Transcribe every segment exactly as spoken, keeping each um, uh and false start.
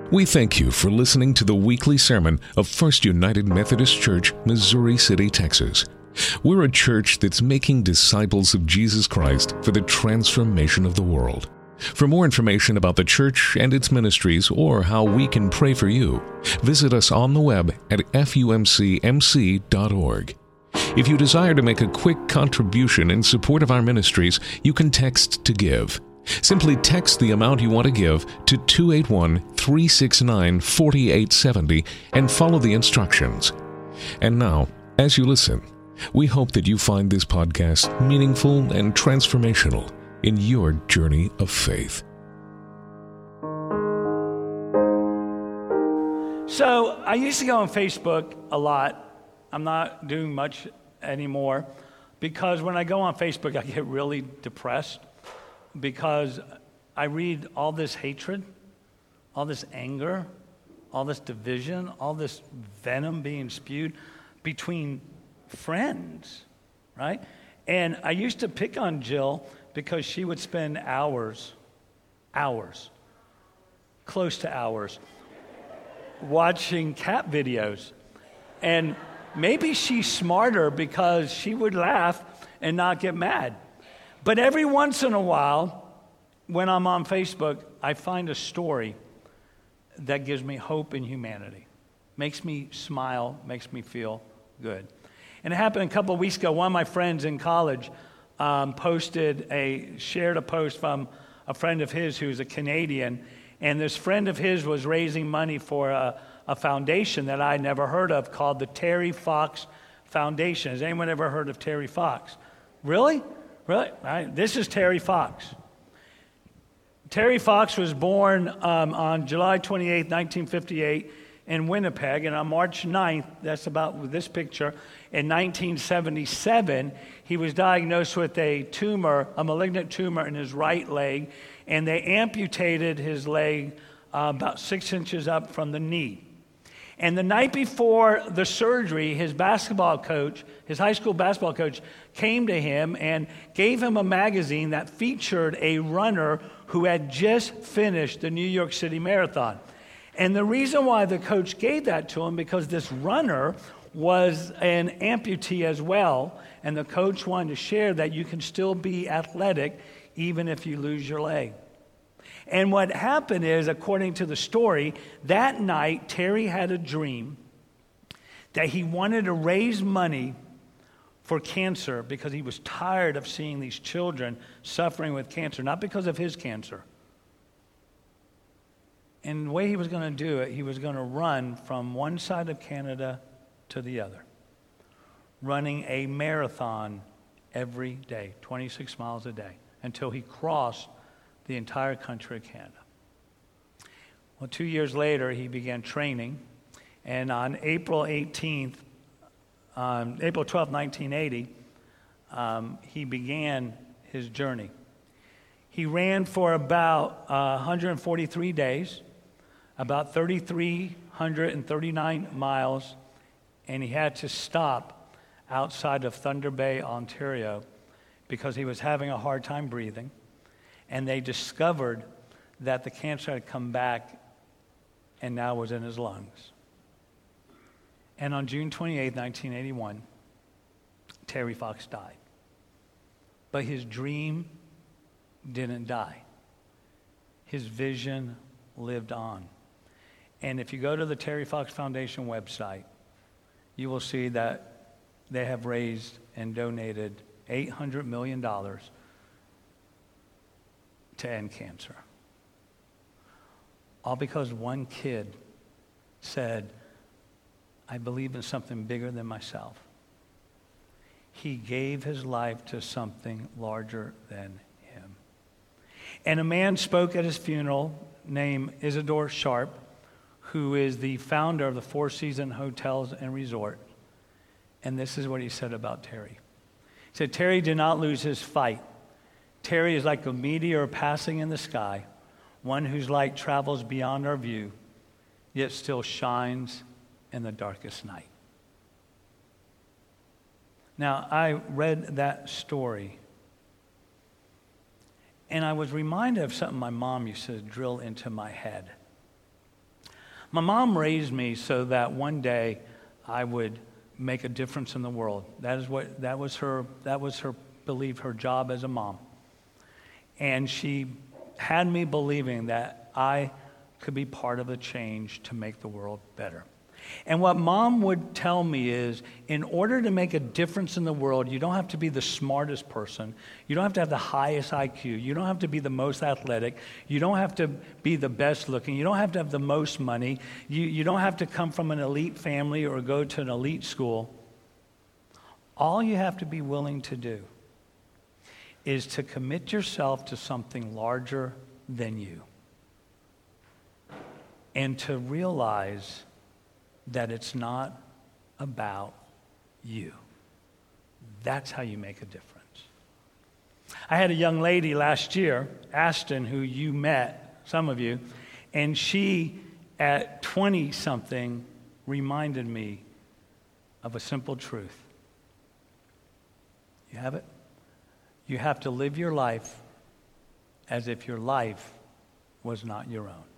We thank you for listening to the weekly sermon of First United Methodist Church, Missouri City, Texas. We're a church that's making disciples of Jesus Christ for the transformation of the world. For more information about the church and its ministries or how we can pray for you, visit us on the web at f u m c m c dot org. If you desire to make a quick contribution in support of our ministries, you can text to give. Simply text the amount you want to give to two eight one, three six nine, four eight seven zero and follow the instructions. And now, as you listen, we hope that you find this podcast meaningful and transformational in your journey of faith. So I used to go on Facebook a lot. I'm not doing much anymore because when I go on Facebook, I get really depressed because I read all this hatred, all this anger, all this division, all this venom being spewed between friends, right? And I used to pick on Jill because she would spend hours, hours, close to hours, watching cat videos. And maybe she's smarter because she would laugh and not get mad. But every once in a while, when I'm on Facebook, I find a story that gives me hope in humanity, makes me smile, makes me feel good. And it happened a couple of weeks ago. One of my friends in college um, posted a, shared a post from a friend of his who's a Canadian, and this friend of his was raising money for a, a foundation that I never heard of called the Terry Fox Foundation. Has anyone ever heard of Terry Fox? Really? Really? Right. This is Terry Fox. Terry Fox was born um, on July twenty-eighth, nineteen fifty-eight in Winnipeg, and on March ninth, that's about this picture, in nineteen seventy-seven, he was diagnosed with a tumor, a malignant tumor in his right leg, and they amputated his leg uh, about six inches up from the knee. And the night before the surgery, his basketball coach, his high school basketball coach, came to him and gave him a magazine that featured a runner who had just finished the New York City Marathon. And the reason why the coach gave that to him, because this runner was an amputee as well, and the coach wanted to share that you can still be athletic even if you lose your leg. And what happened is, according to the story, that night Terry had a dream that he wanted to raise money for cancer because he was tired of seeing these children suffering with cancer, not because of his cancer. And the way he was going to do it, he was going to run from one side of Canada to the other, running a marathon every day, twenty-six miles a day, until he crossed the entire country of Canada. Well, two years later, he began training, and on April eighteenth, um, April twelfth, nineteen eighty, um, he began his journey. He ran for about uh, one hundred forty-three days, about three thousand three hundred thirty-nine miles, and he had to stop outside of Thunder Bay, Ontario, because he was having a hard time breathing. And they discovered that the cancer had come back and now was in his lungs. And on June twenty-eighth, nineteen eighty-one, Terry Fox died. But his dream didn't die. His vision lived on. And if you go to the Terry Fox Foundation website, you will see that they have raised and donated eight hundred million dollars to end cancer. All because one kid said, I believe in something bigger than myself. He gave his life to something larger than him. And a man spoke at his funeral named Isidore Sharp, who is the founder of the Four Seasons Hotels and Resort. And this is what he said about Terry. He said, Terry did not lose his fight. Terry is like a meteor passing in the sky, one whose light travels beyond our view, yet still shines in the darkest night. Now, I read that story, and I was reminded of something my mom used to drill into my head. My mom raised me so that one day I would make a difference in the world. That is what that was her that was her belief, her job as a mom. And she had me believing that I could be part of a change to make the world better. And what mom would tell me is, in order to make a difference in the world, you don't have to be the smartest person. You don't have to have the highest I Q. You don't have to be the most athletic. You don't have to be the best looking. You don't have to have the most money. You, you don't have to come from an elite family or go to an elite school. All you have to be willing to do is to commit yourself to something larger than you. And to realize that it's not about you. That's how you make a difference. I had a young lady last year, Ashton, who you met, some of you, and she, at twenty-something, reminded me of a simple truth. You have it? You have to live your life as if your life was not your own.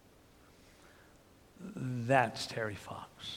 That's Terry Fox.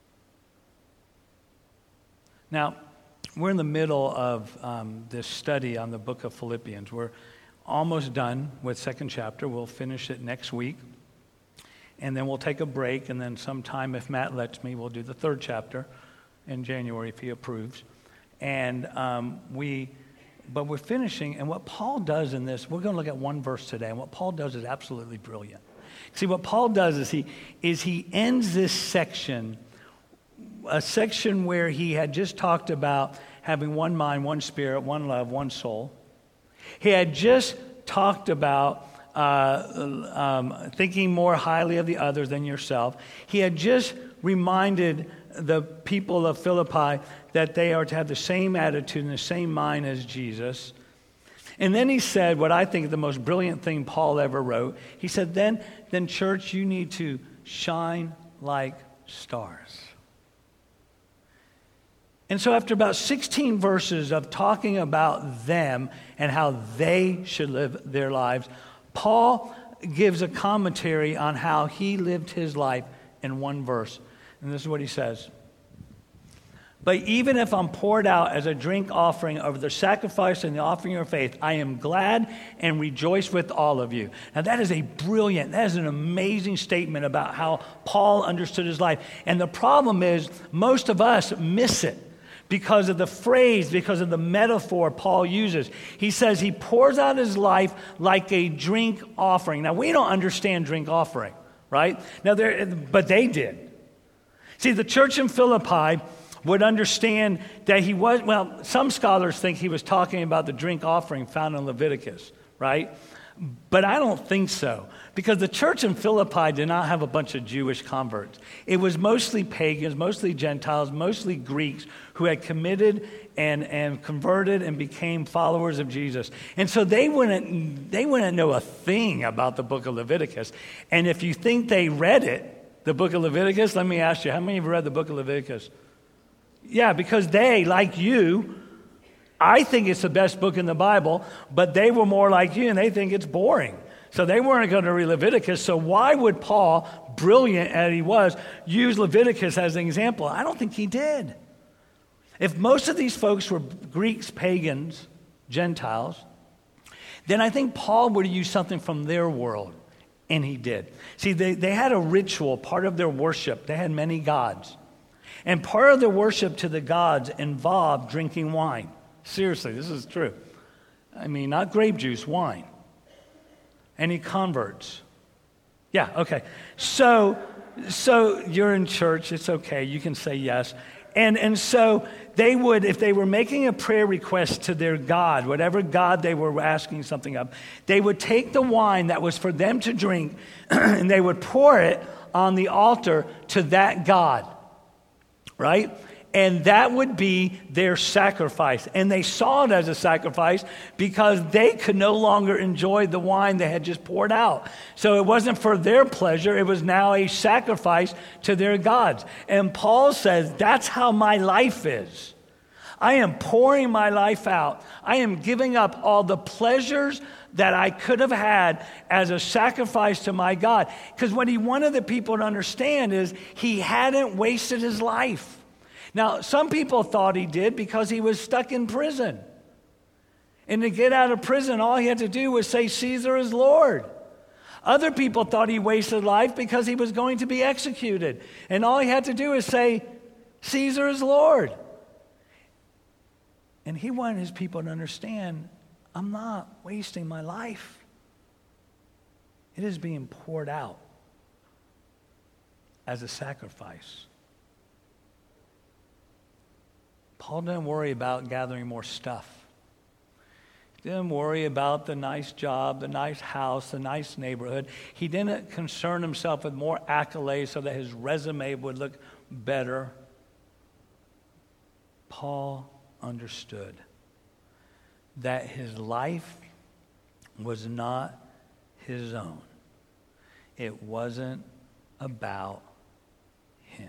Now, we're in the middle of um, this study on the book of Philippians. We're almost done with second chapter. We'll finish it next week. And then we'll take a break, and then sometime, if Matt lets me, we'll do the third chapter in January if he approves. And um, we, but we're finishing, and what Paul does in this, we're going to look at one verse today, and what Paul does is absolutely brilliant. See, what Paul does is he is he ends this section, a section where he had just talked about having one mind, one spirit, one love, one soul. He had just talked about uh, um, thinking more highly of the others than yourself. He had just reminded the people of Philippi that they are to have the same attitude and the same mind as Jesus. And then he said what I think is the most brilliant thing Paul ever wrote. He said, then, then church, you need to shine like stars. And so after about sixteen verses of talking about them and how they should live their lives, Paul gives a commentary on how he lived his life in one verse. And this is what he says. But even if I'm poured out as a drink offering over the sacrifice and the offering of faith, I am glad and rejoice with all of you. Now that is a brilliant, that is an amazing statement about how Paul understood his life. And the problem is most of us miss it because of the phrase, because of the metaphor Paul uses. He says he pours out his life like a drink offering. Now we don't understand drink offering, right? Now, but they did. See, the church in Philippi would understand that he was, well, some scholars think he was talking about the drink offering found in Leviticus, right? But I don't think so, because the church in Philippi did not have a bunch of Jewish converts. It was mostly pagans, mostly Gentiles, mostly Greeks who had committed and, and converted and became followers of Jesus. And so they wouldn't, they wouldn't know a thing about the book of Leviticus. And if you think they read it, the book of Leviticus, let me ask you, how many of you read the book of Leviticus? Yeah, because they, like you, I think it's the best book in the Bible, but they were more like you and they think it's boring. So they weren't going to read Leviticus. So why would Paul, brilliant as he was, use Leviticus as an example? I don't think he did. If most of these folks were Greeks, pagans, Gentiles, then I think Paul would have used something from their world, and he did. See, they, they had a ritual, part of their worship. They had many gods. And part of their worship to the gods involved drinking wine. Seriously, this is true. I mean, not grape juice, wine. Any converts? Yeah, okay. So, so you're in church, it's okay, you can say yes. And, and so they would, if they were making a prayer request to their God, whatever God they were asking something of, they would take the wine that was for them to drink and they would pour it on the altar to that God. Right? And that would be their sacrifice. And they saw it as a sacrifice because they could no longer enjoy the wine they had just poured out. So it wasn't for their pleasure. It was now a sacrifice to their gods. And Paul says, that's how my life is. I am pouring my life out. I am giving up all the pleasures that I could have had as a sacrifice to my God. Because what he wanted the people to understand is he hadn't wasted his life. Now, some people thought he did because he was stuck in prison. And to get out of prison, all he had to do was say, Caesar is Lord. Other people thought he wasted life because he was going to be executed. And all he had to do is say, Caesar is Lord. And he wanted his people to understand, I'm not wasting my life. It is being poured out as a sacrifice. Paul didn't worry about gathering more stuff. He didn't worry about the nice job, the nice house, the nice neighborhood. He didn't concern himself with more accolades so that his resume would look better. Paul understood that his life was not his own. It wasn't about him.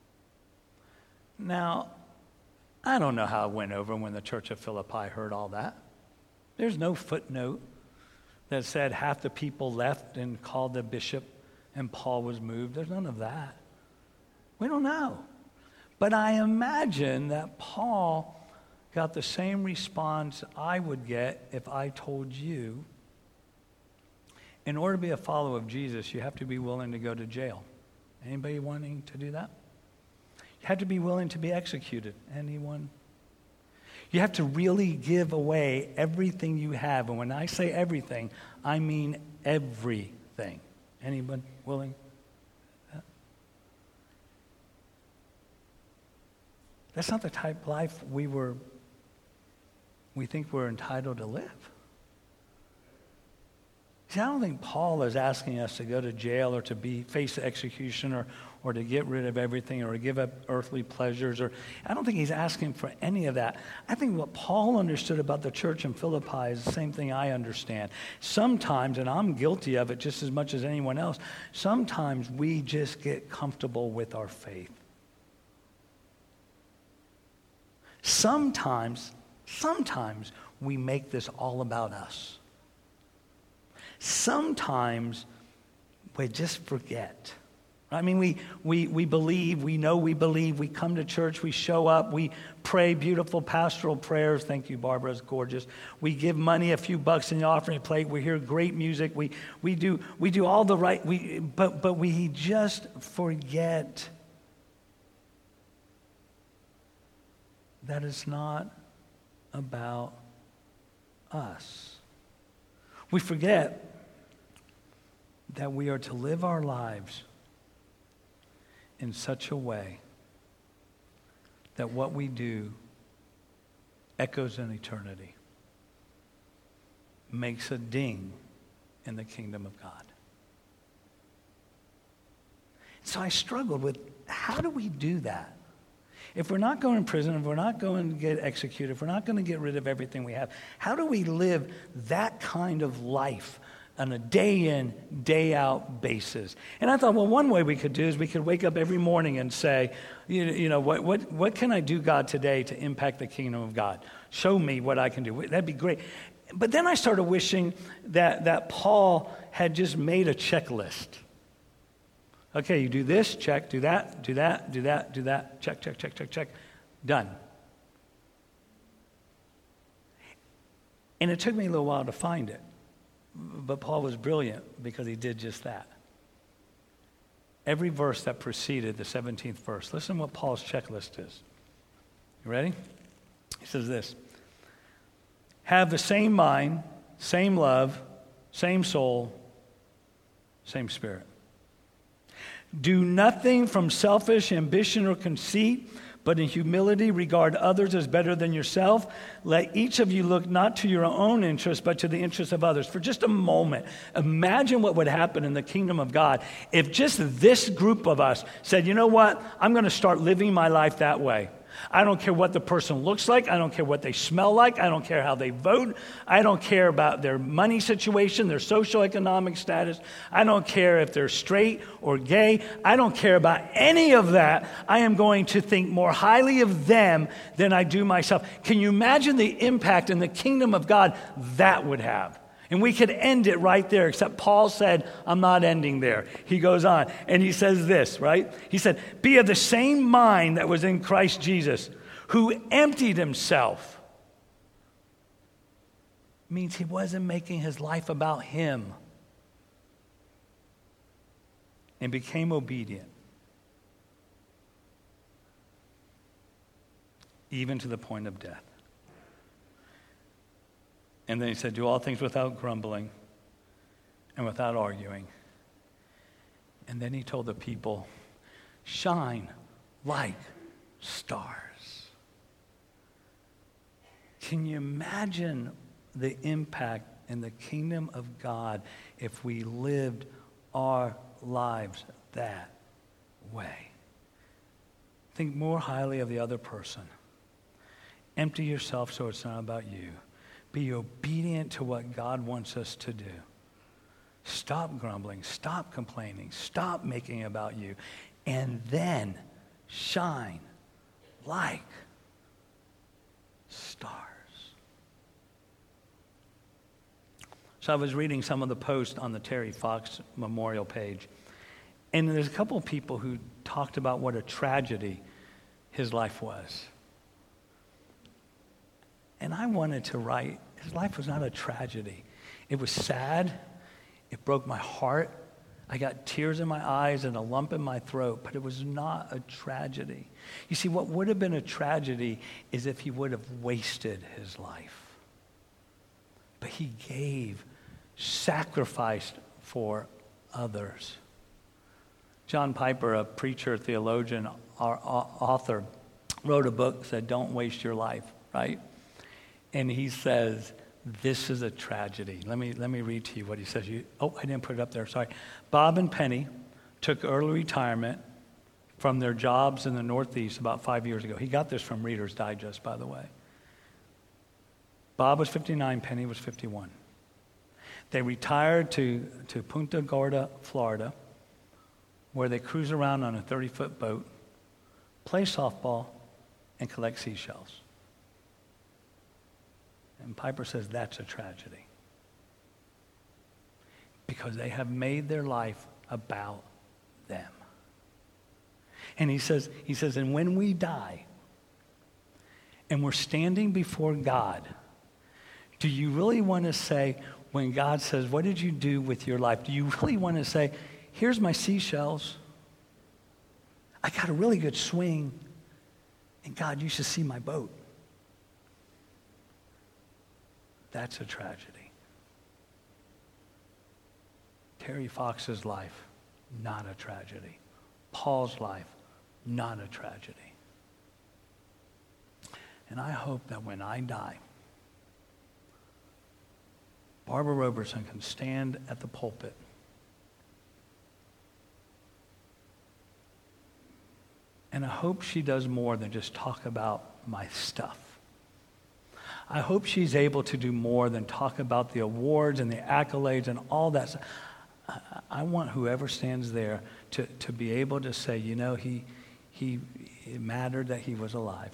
Now, I don't know how it went over when the church of Philippi heard all that. There's no footnote that said half the people left and called the bishop and Paul was moved. There's none of that. We don't know. But I imagine that Paul got the same response I would get if I told you, in order to be a follower of Jesus, you have to be willing to go to jail. Anybody wanting to do that? You have to be willing to be executed. Anyone? You have to really give away everything you have. And when I say everything, I mean everything. Anyone willing? That's not the type of life we were, we think we're entitled to live. See, I don't think Paul is asking us to go to jail or to be face execution or, or to get rid of everything or to give up earthly pleasures. Or I don't think he's asking for any of that. I think what Paul understood about the church in Philippi is the same thing I understand. Sometimes, and I'm guilty of it just as much as anyone else, sometimes we just get comfortable with our faith. Sometimes, sometimes we make this all about us. Sometimes we just forget. I mean, we, we, we believe, we know we believe, we come to church, we show up, we pray beautiful pastoral prayers. Thank you, Barbara, it's gorgeous. We give money, a few bucks in the offering plate. We hear great music. We we do we do all the right, we but but we just forget that it's not about us. We forget that we are to live our lives in such a way that what we do echoes in eternity, makes a ding in the kingdom of God. So I struggled with, how do we do that? If we're not going to prison, if we're not going to get executed, if we're not going to get rid of everything we have, how do we live that kind of life on a day in, day out basis? And I thought, well, one way we could do is we could wake up every morning and say, you, you know, what, what, what can I do, God, today to impact the kingdom of God? Show me what I can do. That'd be great. But then I started wishing that, that Paul had just made a checklist. Okay, you do this, check, do that, do that, do that, do that, check, check, check, check, check, done. And it took me a little while to find it. But Paul was brilliant because he did just that. Every verse that preceded the seventeenth verse, listen to what Paul's checklist is. You ready? He says this: have the same mind, same love, same soul, same spirit. Do nothing from selfish ambition or conceit, but in humility regard others as better than yourself. Let each of you look not to your own interest, but to the interest of others. For just a moment, imagine what would happen in the kingdom of God if just this group of us said, you know what, I'm going to start living my life that way. I don't care what the person looks like. I don't care what they smell like. I don't care how they vote. I don't care about their money situation, their socioeconomic status. I don't care if they're straight or gay. I don't care about any of that. I am going to think more highly of them than I do myself. Can you imagine the impact in the kingdom of God that would have? And we could end it right there, except Paul said, I'm not ending there. He goes on, and he says this, right? He said, be of the same mind that was in Christ Jesus, who emptied himself. Means he wasn't making his life about him. And became obedient. Even to the point of death. And then he said, do all things without grumbling and without arguing. And then he told the people, shine like stars. Can you imagine the impact in the kingdom of God if we lived our lives that way? Think more highly of the other person. Empty yourself so it's not about you. Be obedient to what God wants us to do. Stop grumbling. Stop complaining. Stop making it about you. And then shine like stars. So I was reading some of the posts on the Terry Fox memorial page. And there's a couple of people who talked about what a tragedy his life was. And I wanted to write, his life was not a tragedy. It was sad. It broke my heart. I got tears in my eyes and a lump in my throat, but it was not a tragedy. You see, what would have been a tragedy is if he would have wasted his life. But he gave, sacrificed for others. John Piper, a preacher, theologian, our author, wrote a book that said, don't waste your life, right? And he says, this is a tragedy. Let me let me read to you what he says. You, oh, I didn't put it up there, sorry. Bob and Penny took early retirement from their jobs in the Northeast about five years ago. He got this from Reader's Digest, by the way. Bob was fifty-nine, Penny was fifty-one. They retired to, to Punta Gorda, Florida, where they cruise around on a thirty-foot boat, play softball, and collect seashells. And Piper says that's a tragedy. Because they have made their life about them. And he says, he says, and when we die, and we're standing before God, do you really want to say, when God says, what did you do with your life? Do you really want to say, here's my seashells. I got a really good swing. And God, you should see my boat. That's a tragedy. Terry Fox's life, not a tragedy. Paul's life, not a tragedy. And I hope that when I die, Barbara Roberson can stand at the pulpit and I hope she does more than just talk about my stuff. I hope she's able to do more than talk about the awards and the accolades and all that. I, I want whoever stands there to, to be able to say, you know, he, he, it mattered that he was alive.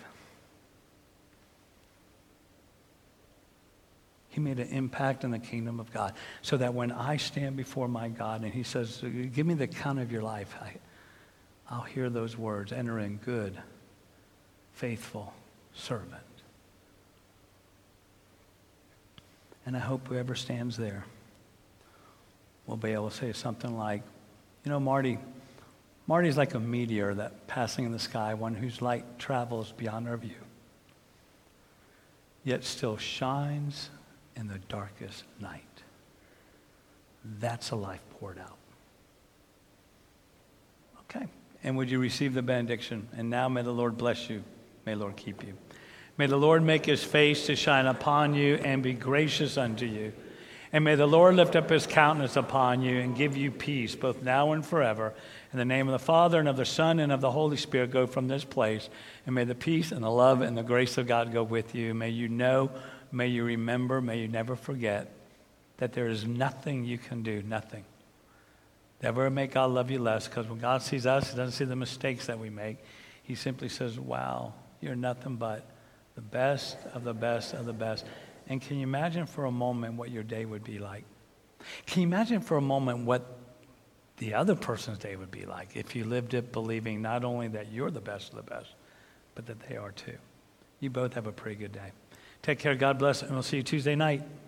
He made an impact in the kingdom of God so that when I stand before my God and he says, give me the count of your life, I, I'll hear those words, enter in, good, faithful servant. And I hope whoever stands there will be able to say something like, you know, Marty, Marty's like a meteor that passing in the sky, one whose light travels beyond our view, yet still shines in the darkest night. That's a life poured out. Okay. And would you receive the benediction? And now may the Lord bless you. May the Lord keep you. May the Lord make his face to shine upon you and be gracious unto you. And may the Lord lift up his countenance upon you and give you peace, both now and forever. In the name of the Father, and of the Son, and of the Holy Spirit, go from this place. And may the peace and the love and the grace of God go with you. May you know, may you remember, may you never forget that there is nothing you can do, nothing, that ever make God love you less. Because when God sees us, he doesn't see the mistakes that we make. He simply says, wow, you're nothing but the best of the best of the best. And can you imagine for a moment what your day would be like? Can you imagine for a moment what the other person's day would be like if you lived it believing not only that you're the best of the best, but that they are too? You both have a pretty good day. Take care. God bless, and we'll see you Tuesday night.